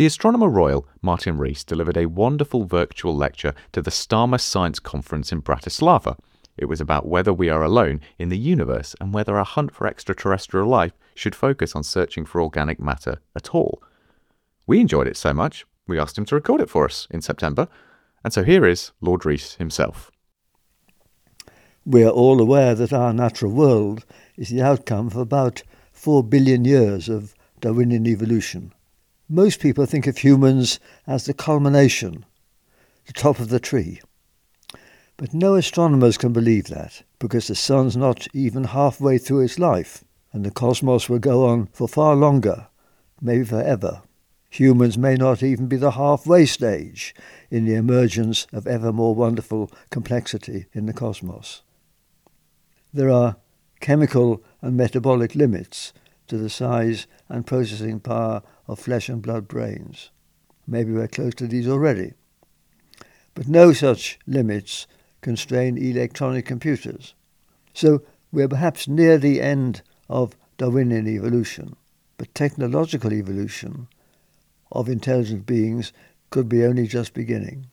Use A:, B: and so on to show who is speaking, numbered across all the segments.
A: The Astronomer Royal, Martin Rees, delivered a wonderful virtual lecture to the Starmer Science Conference in Bratislava. It was about whether we are alone in the universe and whether our hunt for extraterrestrial life should focus on searching for organic matter at all. We enjoyed it so much, we asked him to record it for us in September, and so here is Lord Rees himself.
B: We are all aware that our natural world is the outcome of about 4 billion years of Darwinian evolution. Most people think of humans as the culmination, the top of the tree. But no astronomers can believe that, because the sun's not even halfway through its life, and the cosmos will go on for far longer, maybe forever. Humans may not even be the halfway stage in the emergence of ever more wonderful complexity in the cosmos. There are chemical and metabolic limits to the size and processing power of flesh and blood brains. Maybe we're close to these already. But no such limits constrain electronic computers. So we're perhaps near the end of Darwinian evolution, but technological evolution of intelligent beings could be only just beginning.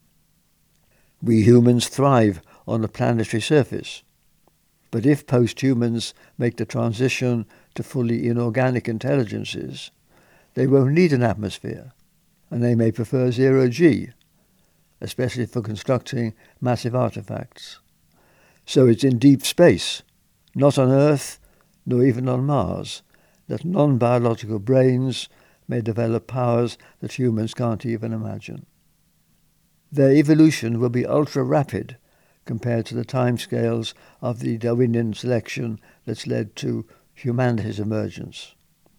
B: We humans thrive on the planetary surface, but if post-humans make the transition to fully inorganic intelligences, they won't need an atmosphere, and they may prefer zero-G, especially for constructing massive artifacts. So it's in deep space, not on Earth, nor even on Mars, that non-biological brains may develop powers that humans can't even imagine. Their evolution will be ultra-rapid compared to the timescales of the Darwinian selection that's led to humanity's emergence.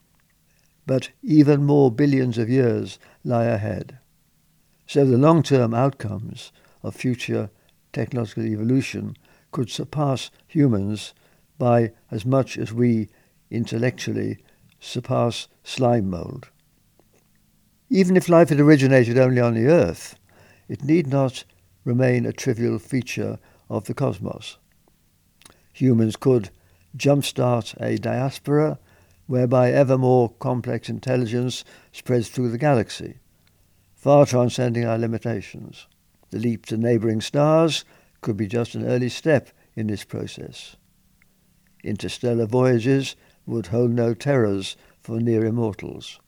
B: But even more billions of years lie ahead. So the long-term outcomes of future technological evolution could surpass humans by as much as we intellectually surpass slime mold. Even if life had originated only on the Earth, it need not remain a trivial feature of the cosmos. Humans could jumpstart a diaspora whereby ever more complex intelligence spreads through the galaxy, far transcending our limitations. The leap to neighbouring stars could be just an early step in this process. Interstellar voyages would hold no terrors for near immortals.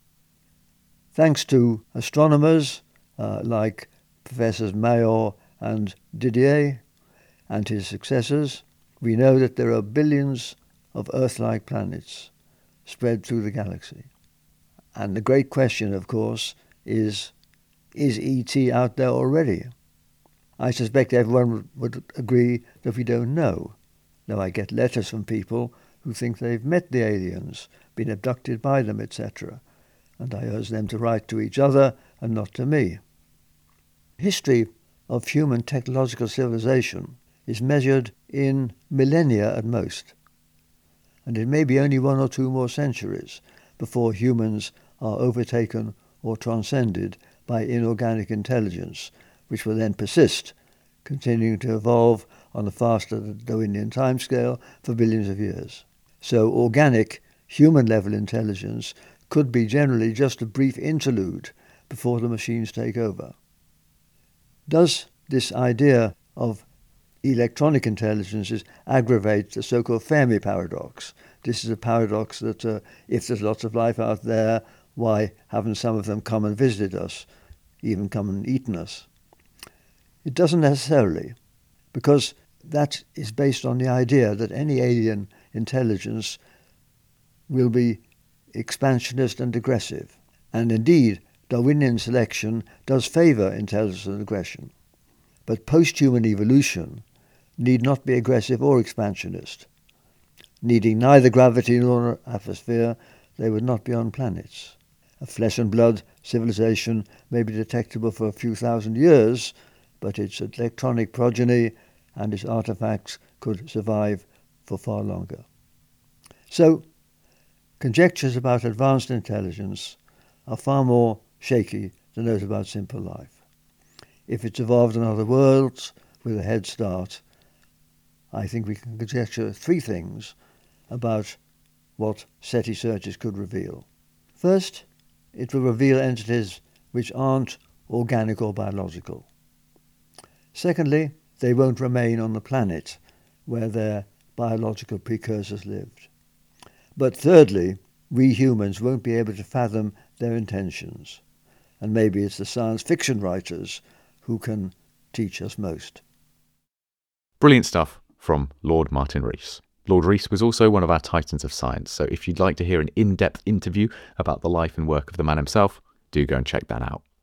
B: Thanks to astronomers like Professors Mayor and Didier and his successors, we know that there are billions of Earth-like planets spread through the galaxy. And the great question, of course, is ET out there already? I suspect everyone would agree that we don't know, though I get letters from people who think they've met the aliens, been abducted by them, etc., and I urge them to write to each other and not to me. History of human technological civilization is measured in millennia at most, and it may be only 1 or 2 more centuries before humans are overtaken or transcended by inorganic intelligence, which will then persist, continuing to evolve on a faster Darwinian timescale for billions of years. So organic, human-level intelligence could be generally just a brief interlude before the machines take over. Does this idea of electronic intelligences aggravate the so-called Fermi paradox? This is a paradox that if there's lots of life out there, why haven't some of them come and visited us, even come and eaten us? It doesn't necessarily, because that is based on the idea that any alien intelligence will be expansionist and aggressive. And indeed, Darwinian selection does favour intelligence and aggression. But post-human evolution need not be aggressive or expansionist. Needing neither gravity nor atmosphere, they would not be on planets. A flesh and blood civilization may be detectable for a few thousand years, but its electronic progeny and its artifacts could survive for far longer. So, conjectures about advanced intelligence are far more shaky than those about simple life. If it's evolved on other worlds with a head start, I think we can conjecture 3 things about what SETI searches could reveal. First, it will reveal entities which aren't organic or biological. Secondly, they won't remain on the planet where their biological precursors lived. But thirdly, we humans won't be able to fathom their intentions. And maybe it's the science fiction writers who can teach us most.
A: Brilliant stuff from Lord Martin Rees. Lord Rees was also one of our titans of science, so if you'd like to hear an in-depth interview about the life and work of the man himself, do go and check that out.